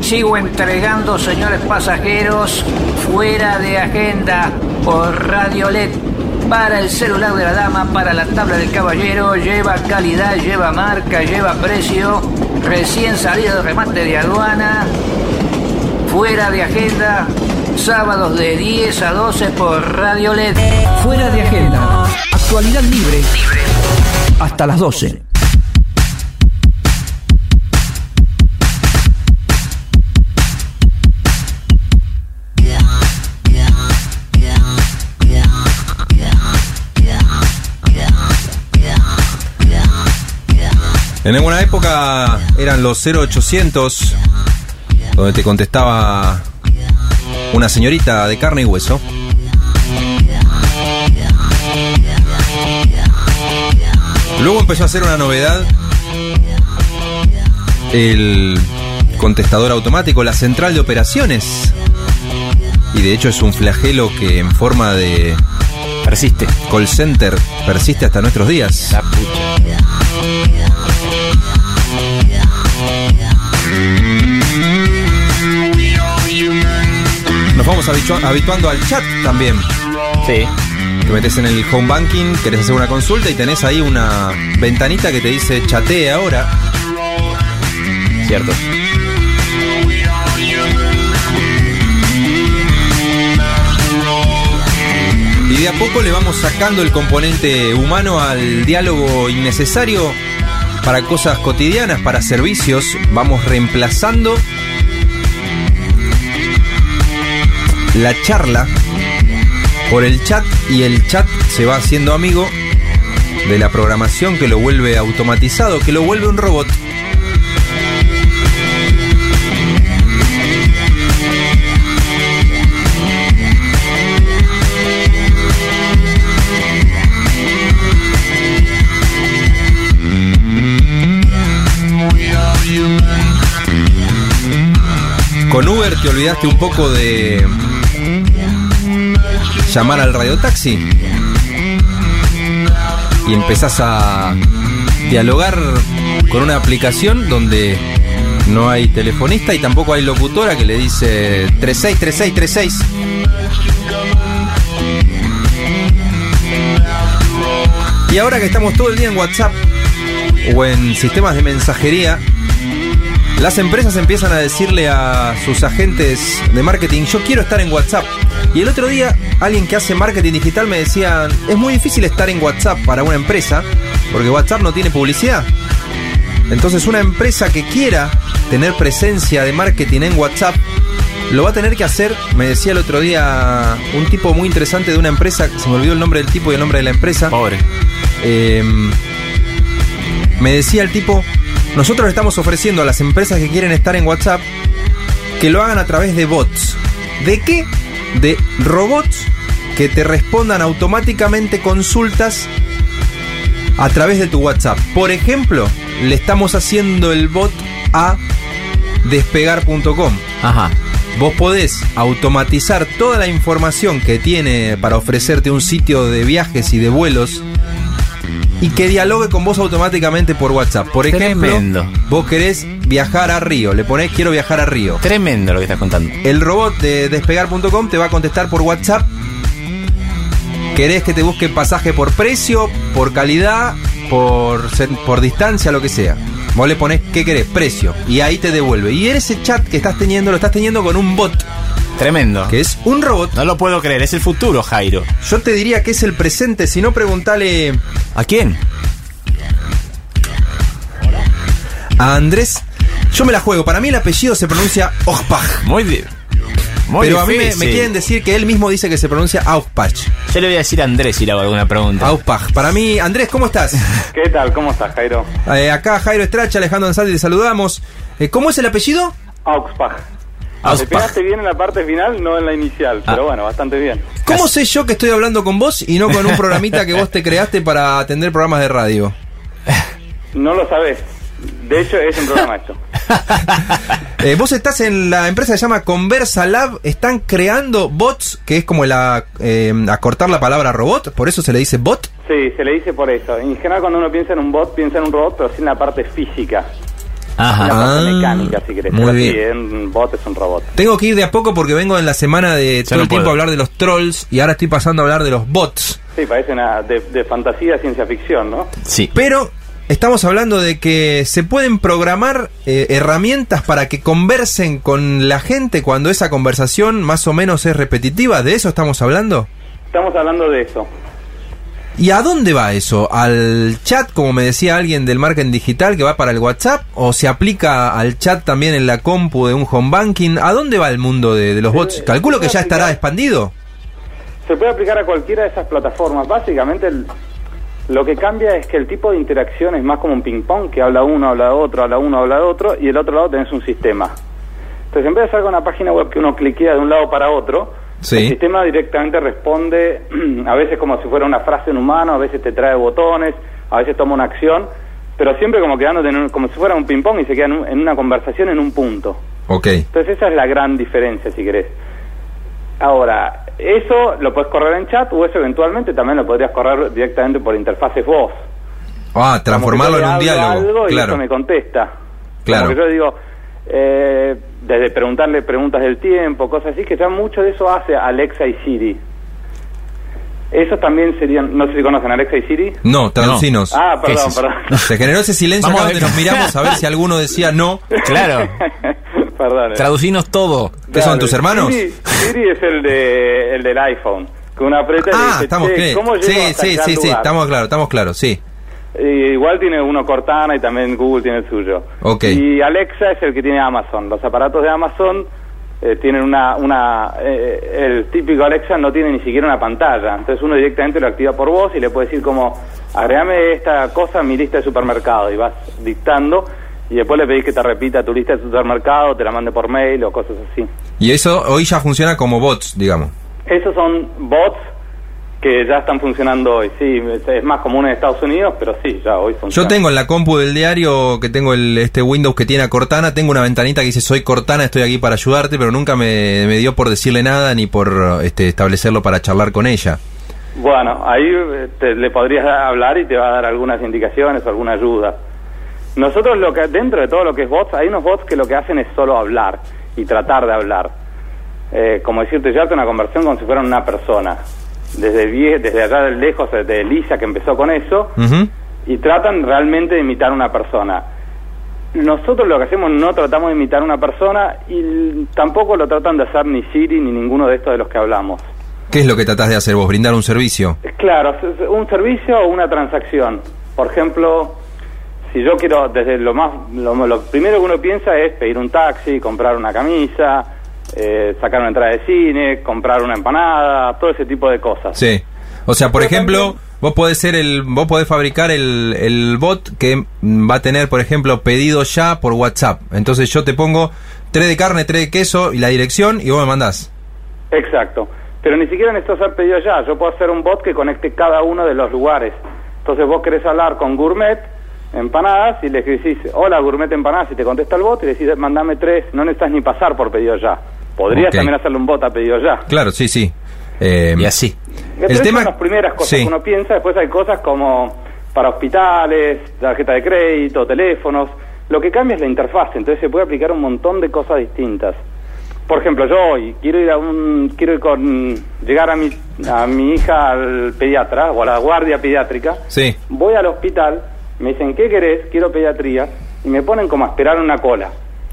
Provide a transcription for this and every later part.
Sigo entregando, señores pasajeros, fuera de agenda por Radio LED. Para el celular de la dama, para la tabla del caballero, lleva calidad, lleva marca, lleva precio, recién salido de remate de aduana, fuera de agenda, sábados de 10 a 12 por Radio LED. Fuera de agenda, actualidad libre, hasta las 12. En alguna época eran los 0800, donde te contestaba una señorita de carne y hueso. Luego empezó a ser una novedad el contestador automático, la central de operaciones. Y de hecho es un flagelo que en forma de persiste. Call center persiste hasta nuestros días. La pucha. Nos vamos habituando al chat también. Sí. Te metes en el home banking, querés hacer una consulta y tenés ahí una ventanita que te dice chatee ahora. Cierto. Y de a poco le vamos sacando el componente humano al diálogo innecesario para cosas cotidianas, para servicios. Vamos reemplazando la charla por el chat, y el chat se va haciendo amigo de la programación que lo vuelve automatizado, que lo vuelve un robot. Con Uber te olvidaste un poco de llamar al radiotaxi y empezás a dialogar con una aplicación donde no hay telefonista y tampoco hay locutora que le dice 363636. Y ahora que estamos todo el día en WhatsApp o en sistemas de mensajería, las empresas empiezan a decirle a sus agentes de marketing: yo quiero estar en WhatsApp. Y el otro día alguien que hace marketing digital me decía: es muy difícil estar en WhatsApp para una empresa porque WhatsApp no tiene publicidad. Entonces una empresa que quiera tener presencia de marketing en WhatsApp lo va a tener que hacer. Me decía el otro día un tipo muy interesante de una empresa, se me olvidó el nombre del tipo y el nombre de la empresa. Pobre. Me decía el tipo: nosotros le estamos ofreciendo a las empresas que quieren estar en WhatsApp que lo hagan a través de bots. ¿De qué? De robots que te respondan automáticamente consultas a través de tu WhatsApp. Por ejemplo, le estamos haciendo el bot a despegar.com. Ajá. Vos podés automatizar toda la información que tiene para ofrecerte un sitio de viajes y de vuelos y que dialogue con vos automáticamente por WhatsApp. Por ejemplo, tremendo. Vos querés viajar a Río, le ponés quiero viajar a Río. Tremendo lo que estás contando. El robot de despegar.com te va a contestar por WhatsApp. Querés que te busque pasaje por precio, por calidad, por distancia, lo que sea. Vos le ponés qué querés, precio, y ahí te devuelve. Y ese chat que estás teniendo, lo estás teniendo con un bot. Tremendo. Que es un robot. No lo puedo creer, es el futuro, Jairo. Yo te diría que es el presente, si no preguntale... ¿A quién? A Andrés. Yo me la juego, para mí el apellido se pronuncia Ojpach. Muy bien. Pero a mí me quieren decir que él mismo dice que se pronuncia Aufpach. Yo le voy a decir a Andrés si le hago alguna pregunta. Aufpach. Para mí, Andrés, ¿cómo estás? ¿Qué tal? ¿Cómo estás, Jairo? Acá Jairo Estracha, Alejandro Ansaldi, te saludamos. ¿Cómo es el apellido? Auxpach. Te pegaste bien en la parte final, no en la inicial, pero bueno, bastante bien. ¿Cómo sé yo que estoy hablando con vos y no con un programita que vos te creaste para atender programas de radio? No lo sabés. De hecho, es un programa esto. Vos estás en la empresa que se llama Conversa Lab. Están creando bots, que es como acortar la palabra robot. ¿Por eso se le dice bot? Sí, se le dice por eso. En general, cuando uno piensa en un bot, piensa en un robot, pero sin la parte física. Ajá. Una parte mecánica, si querés. Muy bien. Sí, un bot es un robot. Tengo que ir de a poco porque vengo en la semana de todo no el tiempo puedo a hablar de los trolls y ahora estoy pasando a hablar de los bots. Sí, parece de fantasía, ciencia ficción, ¿no? Sí. Pero estamos hablando de que se pueden programar herramientas para que conversen con la gente cuando esa conversación más o menos es repetitiva. ¿De eso estamos hablando? Estamos hablando de eso. ¿Y a dónde va eso? ¿Al chat, como me decía alguien del marketing digital, que va para el WhatsApp? ¿O se aplica al chat también en la compu de un home banking? ¿A dónde va el mundo de los bots? Calculo que ya estará expandido. Se puede aplicar a cualquiera de esas plataformas. Básicamente lo que cambia es que el tipo de interacción es más como un ping-pong, que habla uno, habla otro, habla uno, habla otro, y del otro lado tenés un sistema. Entonces, en vez de hacer con una página web que uno cliquea de un lado para otro, Sí. el sistema directamente responde, a veces como si fuera una frase en humano, a veces te trae botones, a veces toma una acción, pero siempre como quedándote como si fuera un ping-pong y se queda en una conversación en un punto. Ok. Entonces esa es la gran diferencia, si querés. Ahora, eso lo puedes correr en chat o eso eventualmente también lo podrías correr directamente por interfaces voz. Ah, transformarlo en un diálogo. Algo y Claro. eso me contesta. Claro. Como que yo digo, desde preguntarle preguntas del tiempo, cosas así, que ya mucho de eso hace Alexa y Siri. Esos también serían, no sé si conocen Alexa y Siri. No, traducinos. Ah, ¿Qué perdón, es eso? perdón. Se generó ese silencio Vamos acá a ver. donde nos miramos a ver si alguno decía no. Claro. Perdón. Traducinos todo. ¿Qué son tus hermanos? Siri es el del iPhone, que uno aprieta y Ah, dice, estamos "Che, claros. ¿cómo llego Sí, hasta sí, tal sí, sí, lugar?". estamos claros, sí. Igual tiene uno Cortana y también Google tiene el suyo. Ok. Y Alexa es el que tiene Amazon. Los aparatos de Amazon tienen el típico Alexa no tiene ni siquiera una pantalla. Entonces uno directamente lo activa por voz y le puede decir como, agregame esta cosa a mi lista de supermercado. Y vas dictando y después le pedís que te repita tu lista de supermercado, te la mande por mail o cosas así. Y eso hoy ya funciona como bots, digamos. Esos son bots que ya están funcionando hoy. Sí, es más común en Estados Unidos, pero sí, ya hoy funciona. Yo tengo en la compu del diario, que tengo este Windows que tiene a Cortana, tengo una ventanita que dice soy Cortana, estoy aquí para ayudarte, pero nunca me dio por decirle nada ni por establecerlo para charlar con ella. Bueno, ahí le podrías hablar y te va a dar algunas indicaciones o alguna ayuda. Nosotros dentro de todo lo que es bots, hay unos bots que lo que hacen es solo hablar y tratar de hablar. Como decirte, llevarte una conversación como si fueran una persona. Desde allá de lejos, de Elisa que empezó con eso, y tratan realmente de imitar a una persona. Nosotros lo que hacemos no tratamos de imitar a una persona y tampoco lo tratan de hacer ni Siri ni ninguno de estos de los que hablamos. ¿Qué es lo que tratás de hacer vos? ¿Brindar un servicio? Claro, un servicio o una transacción. Por ejemplo, si yo quiero, desde lo primero que uno piensa es pedir un taxi, comprar una camisa, sacar una entrada de cine, comprar una empanada, todo ese tipo de cosas. Sí. O sea, por Pero ejemplo, también, vos podés fabricar el bot que va a tener, por ejemplo, pedido ya por WhatsApp. Entonces yo te pongo 3 de carne, 3 de queso y la dirección y vos me mandás. Exacto. Pero ni siquiera necesito hacer pedido ya. Yo puedo hacer un bot que conecte cada uno de los lugares. Entonces vos querés hablar con Gourmet Empanadas y le decís, hola Gourmet Empanadas, y te contesta el bot y le decís, mandame 3. No necesitas ni pasar por pedido ya. Podrías también hacerle un bot a pedido ya. Claro, sí, sí. Y así. El tema son las primeras cosas que uno piensa. Después hay cosas como para hospitales, tarjeta de crédito, teléfonos. Lo que cambia es la interfaz. Entonces se puede aplicar un montón de cosas distintas. Por ejemplo, yo hoy quiero llegar a mi hija al pediatra o a la guardia pediátrica. Sí. Voy al hospital, me dicen, ¿qué querés? Quiero pediatría, y me ponen como a esperar una cola.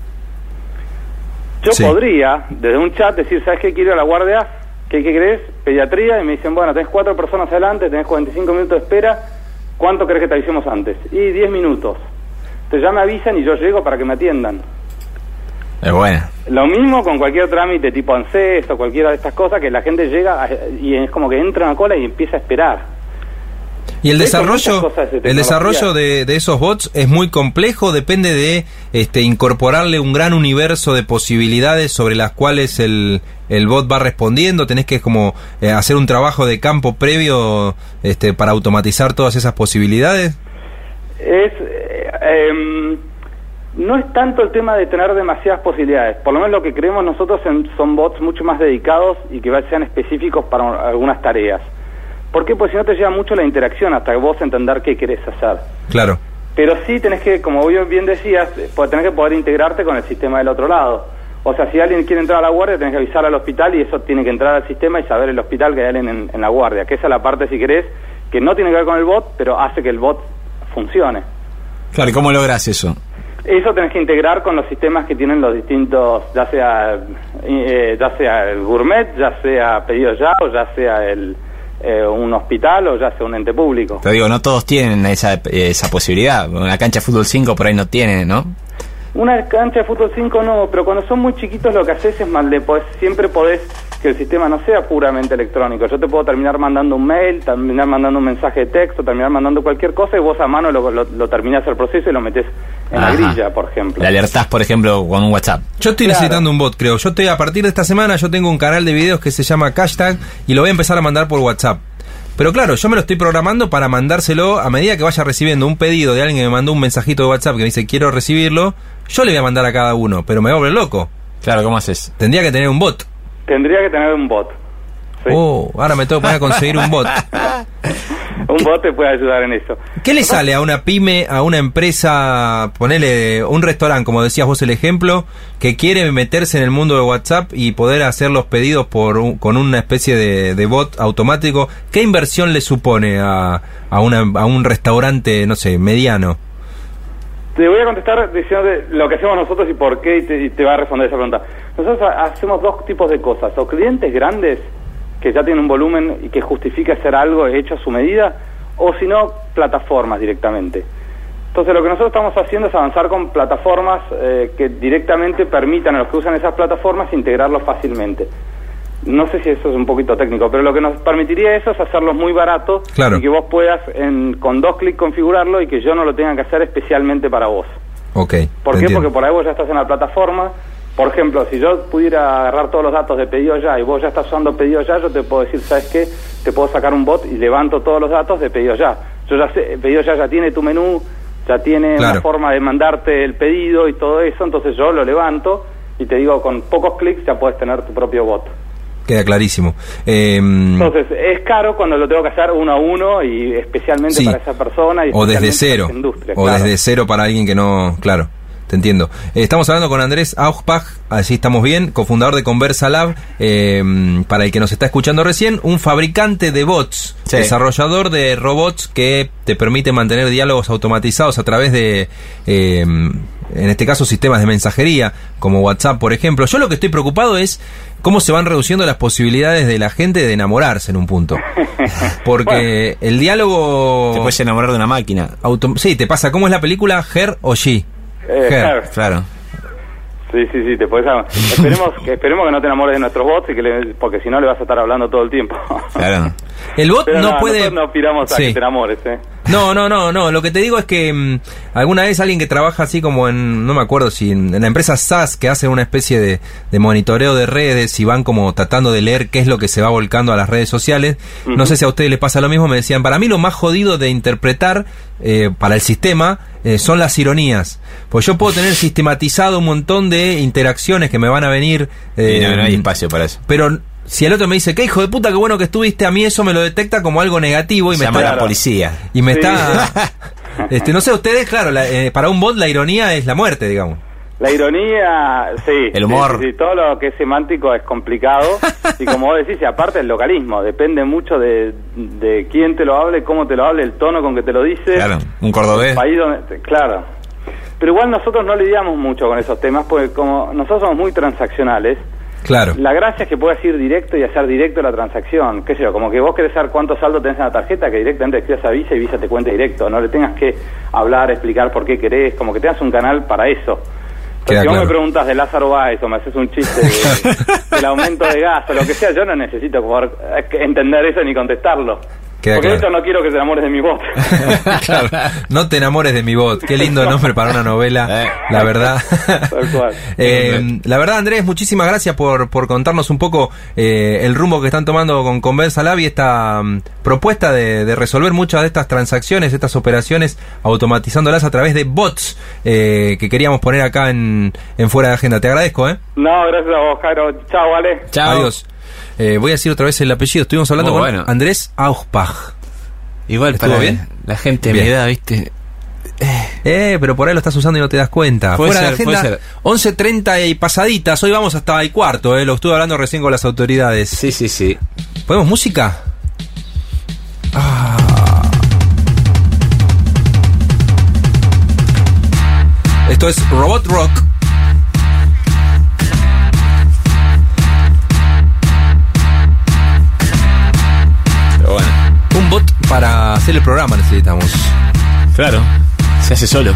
Yo podría, desde un chat, decir, ¿sabes qué? Quiero ir a la guardia, ¿qué querés? Pediatría, y me dicen, bueno, tenés 4 personas adelante, tenés 45 minutos de espera, ¿cuánto querés que te avisemos antes? Y 10 minutos. Entonces ya me avisan y yo llego para que me atiendan. Es buena. Lo mismo con cualquier trámite tipo ANSES o cualquiera de estas cosas, que la gente llega y es como que entra en la cola y empieza a esperar. Y el desarrollo de esos bots es muy complejo, depende de incorporarle un gran universo de posibilidades sobre las cuales el bot va respondiendo. Tenés que como hacer un trabajo de campo previo para automatizar todas esas posibilidades. No es tanto el tema de tener demasiadas posibilidades. Por lo menos lo que creemos nosotros son bots mucho más dedicados y que sean específicos para algunas tareas. ¿Por qué? Pues si no te lleva mucho la interacción hasta vos entender qué querés hacer. Claro. Pero sí tenés que, como bien decías, tenés que poder integrarte con el sistema del otro lado. O sea, si alguien quiere entrar a la guardia, tenés que avisar al hospital y eso tiene que entrar al sistema y saber el hospital que hay alguien en la guardia. Que esa es la parte, si querés, que no tiene que ver con el bot, pero hace que el bot funcione. Claro, ¿y cómo lográs eso? Eso tenés que integrar con los sistemas que tienen los distintos, ya sea el gourmet, ya sea pedido ya, o ya sea un hospital, o ya sea un ente público. Pero digo, no todos tienen esa posibilidad. Una cancha de fútbol 5 por ahí no tiene, ¿no? Una cancha de fútbol 5 no, pero cuando son muy chiquitos lo que haces es siempre podés que el sistema no sea puramente electrónico. Yo te puedo terminar mandando un mail, terminar mandando un mensaje de texto, terminar mandando cualquier cosa y vos a mano lo terminás el proceso y lo metés en la grilla, por ejemplo. Le alertás, por ejemplo, con un WhatsApp. Yo estoy necesitando un bot, creo. A partir de esta semana yo tengo un canal de videos que se llama Hashtag y lo voy a empezar a mandar por WhatsApp. Pero claro, yo me lo estoy programando para mandárselo a medida que vaya recibiendo un pedido de alguien que me mandó un mensajito de WhatsApp que me dice quiero recibirlo, yo le voy a mandar a cada uno, pero me voy a volver loco. Claro, ¿cómo haces? Tendría que tener un bot. Tendría que tener un bot. Sí. Ahora me tengo que poner a conseguir un bot. Un bot te puede ayudar en eso. ¿Qué le sale a una pyme, a una empresa, ponele un restaurante, como decías vos el ejemplo, que quiere meterse en el mundo de WhatsApp y poder hacer los pedidos con una especie de bot automático? ¿Qué inversión le supone a un restaurante, no sé, mediano? Te voy a contestar diciendo lo que hacemos nosotros y por qué, y te va a responder esa pregunta. Nosotros hacemos dos tipos de cosas, o clientes grandes que ya tienen un volumen y que justifica hacer algo hecho a su medida, o si no, plataformas directamente. Entonces lo que nosotros estamos haciendo es avanzar con plataformas que directamente permitan a los que usan esas plataformas integrarlos fácilmente. No sé si eso es un poquito técnico, pero lo que nos permitiría eso es hacerlos muy baratos, claro, y que vos puedas con 2 clics configurarlo y que yo no lo tenga que hacer especialmente para vos. Okay, ¿Por qué? Porque por ahí vos ya estás en la plataforma. Por ejemplo, si yo pudiera agarrar todos los datos de pedido ya y vos ya estás usando pedido ya, yo te puedo decir, ¿sabes qué? Te puedo sacar un bot y levanto todos los datos de pedido ya. Yo ya sé, pedido ya tiene tu menú, ya tiene una forma de mandarte el pedido y todo eso, entonces yo lo levanto y te digo, con pocos clics ya puedes tener tu propio bot. Queda clarísimo. Entonces, es caro cuando lo tengo que hacer uno a uno y especialmente para esa persona. Y o desde cero. O desde cero para alguien que no... Claro, te entiendo. Estamos hablando con Andrés Auspach, así estamos bien, cofundador de Conversa Lab, para el que nos está escuchando recién, un fabricante de bots, desarrollador de robots que te permite mantener diálogos automatizados a través de... en este caso sistemas de mensajería como WhatsApp, por ejemplo. Yo lo que estoy preocupado es cómo se van reduciendo las posibilidades de la gente de enamorarse en un punto, porque el diálogo te puedes enamorar de una máquina. Sí, te pasa. ¿Cómo es la película? Her o She? Her. Claro. Sí, te puedes. Esperemos que no te enamores de nuestros bots porque si no le vas a estar hablando todo el tiempo. Claro. El bot pero no puede. No aspiramos a que te enamores, No. Lo que te digo es que alguna vez alguien que trabaja así como no me acuerdo si en la empresa SAS, que hace una especie de monitoreo de redes y van como tratando de leer qué es lo que se va volcando a las redes sociales. No sé si a ustedes les pasa lo mismo. Me decían, para mí lo más jodido de interpretar para el sistema son las ironías. Pues yo puedo tener sistematizado un montón de interacciones que me van a venir. Y no hay espacio para eso. Pero si el otro me dice, qué hijo de puta, qué bueno que estuviste, a mí eso me lo detecta como algo negativo y me llama a la policía. Y me está... no sé, ustedes, claro, para un bot la ironía es la muerte, digamos. La ironía, sí. El humor. Sí, todo lo que es semántico es complicado. Y como vos decís, aparte el localismo, depende mucho de quién te lo hable, cómo te lo hable, el tono con que te lo dice. Claro, un cordobés. El país donde, claro. Pero igual nosotros no lidiamos mucho con esos temas, porque como nosotros somos muy transaccionales, claro, la gracia es que puedas ir directo y hacer directo la transacción. Qué sé yo, como que vos querés saber cuánto saldo tenés en la tarjeta, que directamente escribas a Visa y Visa te cuente directo. No le tengas que hablar, explicar por qué querés, como que tengas un canal para eso. Entonces, si vos me preguntas de Lázaro Báez o me haces un chiste del aumento de gas o lo que sea, yo no necesito poder entender eso ni contestarlo. Porque de hecho no quiero que te enamores de mi bot. Claro, no te enamores de mi bot. Qué lindo nombre para una novela, la verdad. Tal cual. La verdad, Andrés, muchísimas gracias por contarnos un poco el rumbo que están tomando con Conversa Lab y esta propuesta de resolver muchas de estas transacciones, estas operaciones, automatizándolas a través de bots que queríamos poner acá en Fuera de Agenda. Te agradezco, No, gracias a vos, Jairo. Chao, vale. Chao. Adiós. Voy a decir otra vez el apellido. Estuvimos hablando con Andrés Auspach. Igual, ¿estuvo bien? La gente de mi edad, ¿viste? Pero por ahí lo estás usando y no te das cuenta. Puede Fuera de ser, puede agenda, ser. 11:30 y pasaditas. Hoy vamos hasta el cuarto, lo estuve hablando recién con las autoridades. Sí. ¿Podemos música? Esto es Robot Rock. Pero bueno, Un bot para hacer el programa necesitamos. claro, se hace solo.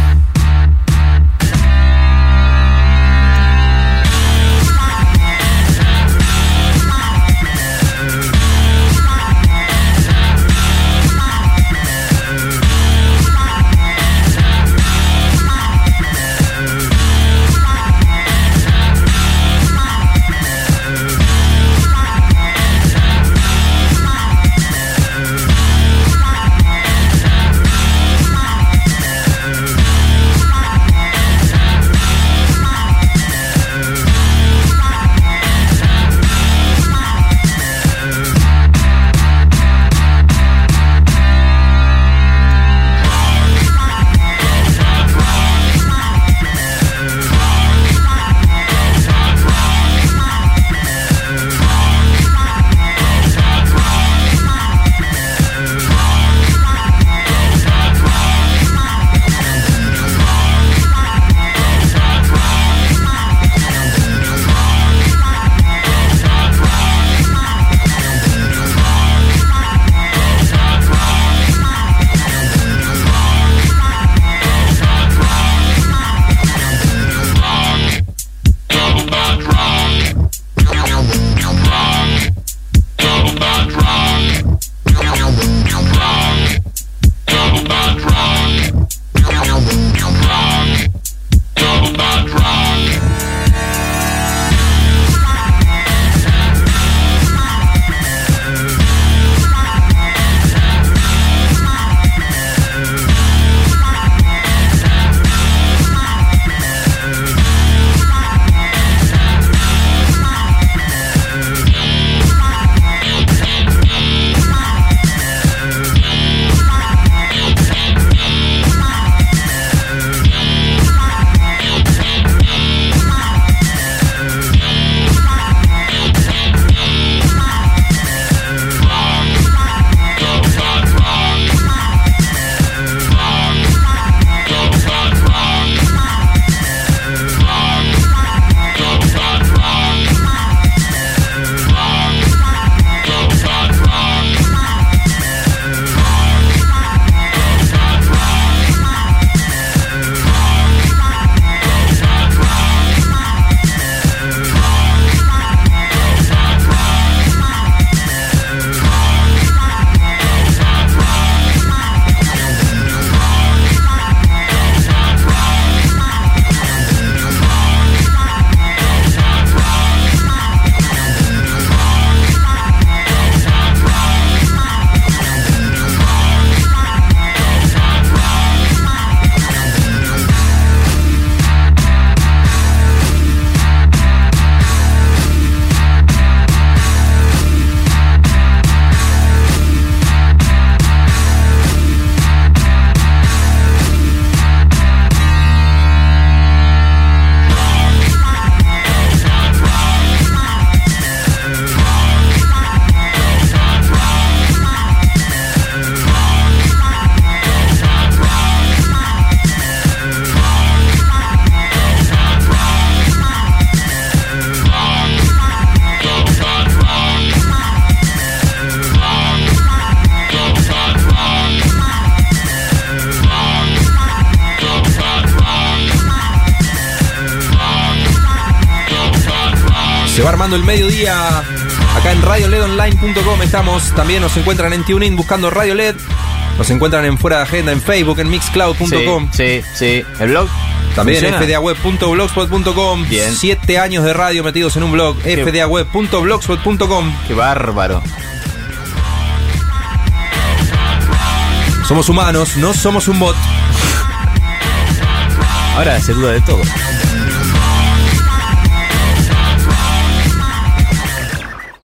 Se va armando el mediodía acá en radioledonline.com. Estamos, también nos encuentran en TuneIn buscando Radio LED. Nos encuentran en Fuera de Agenda, en Facebook, en mixcloud.com. Sí. ¿El blog? También ¿funciona? fdaweb.blogspot.com. Bien. 7 años de radio metidos en un blog. fdaweb.blogspot.com. Qué bárbaro. Somos humanos, no somos un bot. Ahora se duda de todo.